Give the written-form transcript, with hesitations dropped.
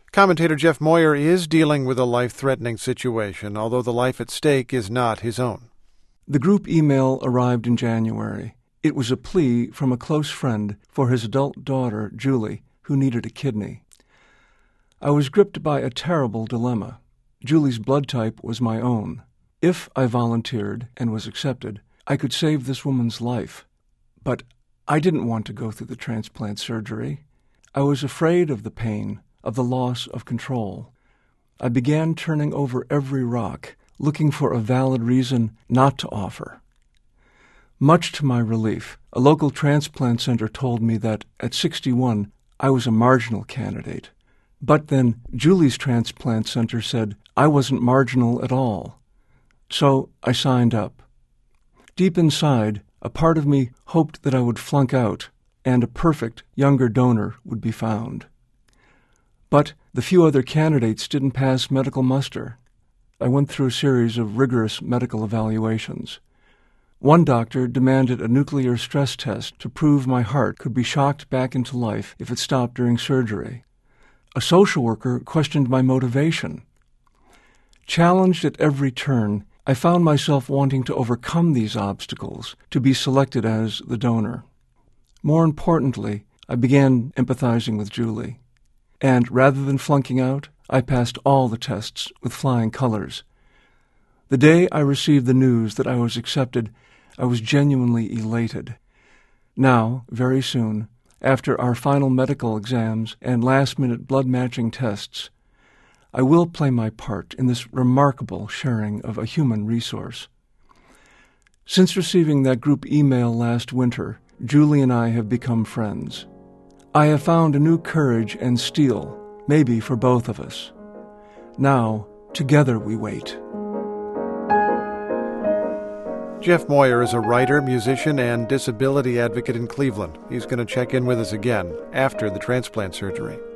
Commentator Jeff Moyer is dealing with a life-threatening situation, although the life at stake is not his own. The group email arrived in January. It was a plea from a close friend for his adult daughter, Julie, who needed a kidney. I was gripped by a terrible dilemma. Julie's blood type was my own. If I volunteered and was accepted, I could save this woman's life. But I didn't want to go through the transplant surgery. I was afraid of the pain, of the loss of control. I began turning over every rock, looking for a valid reason not to offer. Much to my relief, a local transplant center told me that at 61, I was a marginal candidate. But then Julie's transplant center said I wasn't marginal at all. So I signed up. Deep inside, a part of me hoped that I would flunk out and a perfect younger donor would be found. But the few other candidates didn't pass medical muster. I went through a series of rigorous medical evaluations. One doctor demanded a nuclear stress test to prove my heart could be shocked back into life if it stopped during surgery. A social worker questioned my motivation. Challenged at every turn, I found myself wanting to overcome these obstacles to be selected as the donor. More importantly, I began empathizing with Julie. And rather than flunking out, I passed all the tests with flying colors. The day I received the news that I was accepted, I was genuinely elated. Now, very soon, after our final medical exams and last-minute blood-matching tests, I will play my part in this remarkable sharing of a human resource. Since receiving that group email last winter, Julie and I have become friends. I have found a new courage and steel, maybe for both of us. Now, together we wait. Jeff Moyer is a writer, musician, and disability advocate in Cleveland. He's going to check in with us again after the transplant surgery.